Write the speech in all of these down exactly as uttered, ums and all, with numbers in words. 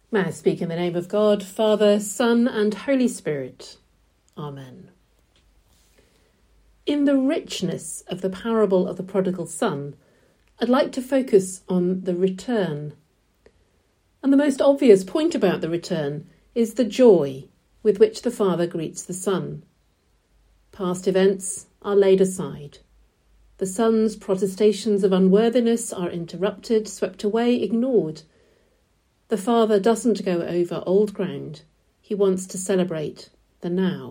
May I speak in the name of God, Father, Son and Holy Spirit. Amen. In the richness of the parable of the prodigal son, I'd like to focus on the return. And the most obvious point about the return is the joy with which the father greets the son. Past events are laid aside. The son's protestations of unworthiness are interrupted, swept away, ignored. The father doesn't go over old ground. He wants to celebrate the now.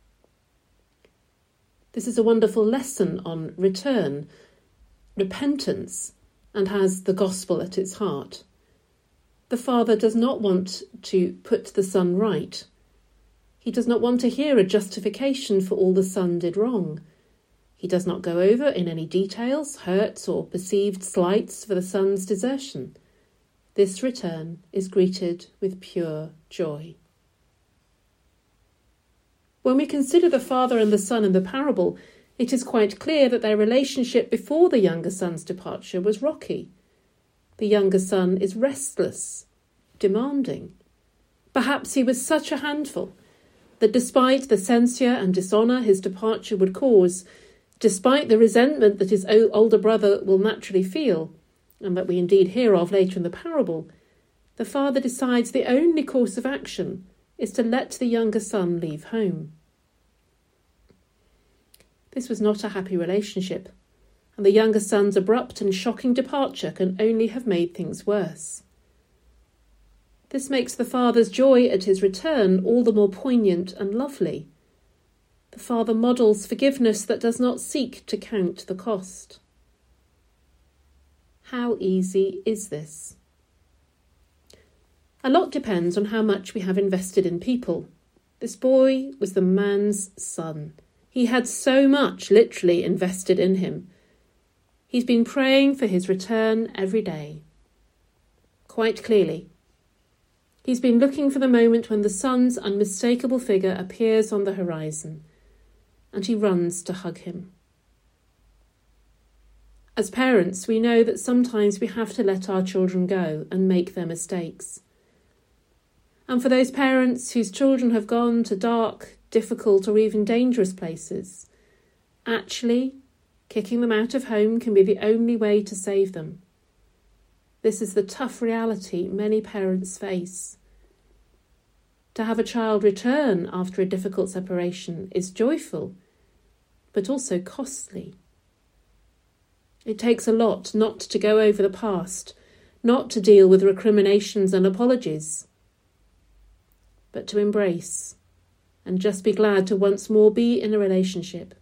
This is a wonderful lesson on return, repentance, and has the gospel at its heart. The father does not want to put the son right. He does not want to hear a justification for all the son did wrong. He does not go over in any details, hurts or perceived slights for the son's desertion. This return is greeted with pure joy. When we consider the father and the son in the parable, it is quite clear that their relationship before the younger son's departure was rocky. The younger son is restless, demanding. Perhaps he was such a handful that despite the censure and dishonour his departure would cause, despite the resentment that his older brother will naturally feel, and that we indeed hear of later in the parable, the father decides the only course of action is to let the younger son leave home. This was not a happy relationship, and the younger son's abrupt and shocking departure can only have made things worse. This makes the father's joy at his return all the more poignant and lovely. The father models forgiveness that does not seek to count the cost. How easy is this? A lot depends on how much we have invested in people. This boy was the man's son. He had so much literally invested in him. He's been praying for his return every day. Quite clearly, he's been looking for the moment when the son's unmistakable figure appears on the horizon, and he runs to hug him. As parents, we know that sometimes we have to let our children go and make their mistakes. And for those parents whose children have gone to dark, difficult or even dangerous places, actually, kicking them out of home can be the only way to save them. This is the tough reality many parents face. To have a child return after a difficult separation is joyful, but also costly. It takes a lot not to go over the past, not to deal with recriminations and apologies, but to embrace and just be glad to once more be in a relationship.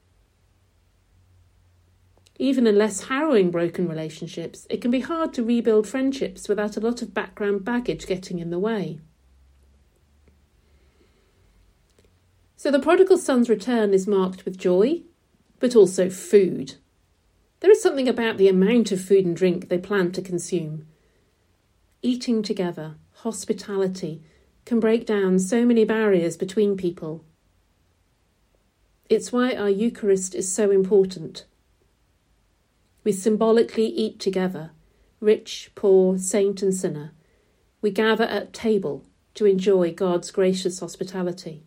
Even in less harrowing broken relationships, it can be hard to rebuild friendships without a lot of background baggage getting in the way. So the prodigal son's return is marked with joy, but also food. There is something about the amount of food and drink they plan to consume. Eating together, hospitality, can break down so many barriers between people. It's why our Eucharist is so important. We symbolically eat together, rich, poor, saint and sinner. We gather at table to enjoy God's gracious hospitality.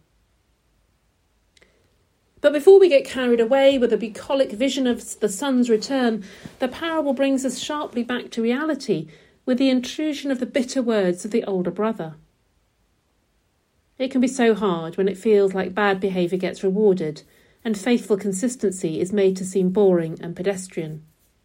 But before we get carried away with a bucolic vision of the son's return, the parable brings us sharply back to reality with the intrusion of the bitter words of the older brother. It can be so hard when it feels like bad behaviour gets rewarded and faithful consistency is made to seem boring and pedestrian.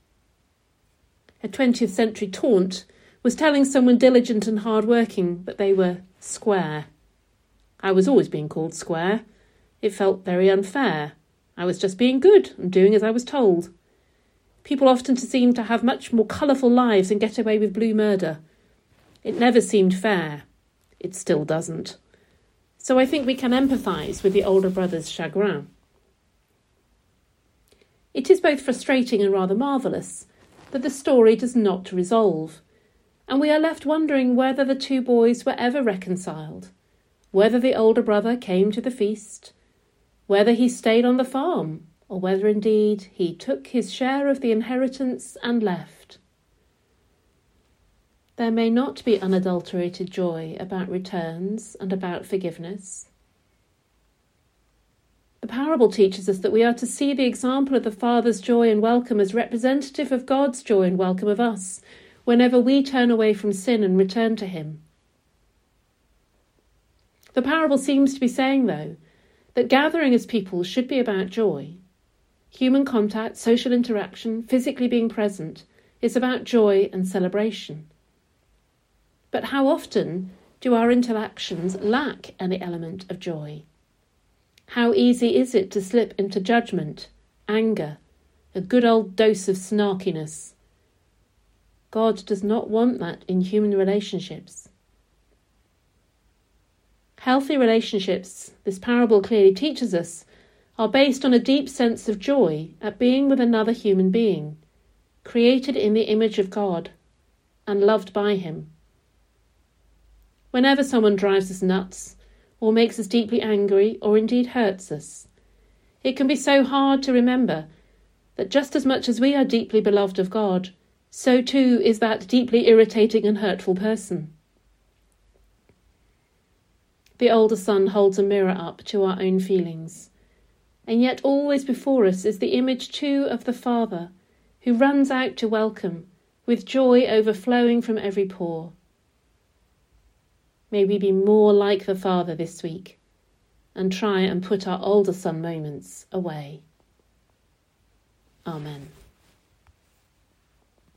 A twentieth century taunt was telling someone diligent and hard-working that they were square. I was always being called square. It felt very unfair. I was just being good and doing as I was told. People often seem to have much more colourful lives and get away with blue murder. It never seemed fair. It still doesn't. So I think we can empathise with the older brother's chagrin. It is both frustrating and rather marvellous that the story does not resolve, and we are left wondering whether the two boys were ever reconciled, whether the older brother came to the feast, whether he stayed on the farm, or whether indeed he took his share of the inheritance and left. There may not be unadulterated joy about returns and about forgiveness. The parable teaches us that we are to see the example of the Father's joy and welcome as representative of God's joy and welcome of us, whenever we turn away from sin and return to him. The parable seems to be saying, though, that gathering as people should be about joy. Human contact, social interaction, physically being present, is about joy and celebration. But how often do our interactions lack any element of joy? How easy is it to slip into judgment, anger, a good old dose of snarkiness? God does not want that in human relationships. Healthy relationships, this parable clearly teaches us, are based on a deep sense of joy at being with another human being, created in the image of God and loved by him. Whenever someone drives us nuts, or makes us deeply angry, or indeed hurts us, it can be so hard to remember that just as much as we are deeply beloved of God, so too is that deeply irritating and hurtful person. The older son holds a mirror up to our own feelings, and yet always before us is the image too of the Father, who runs out to welcome, with joy overflowing from every pore. May we be more like the Father this week, and try and put our older son moments away. Amen.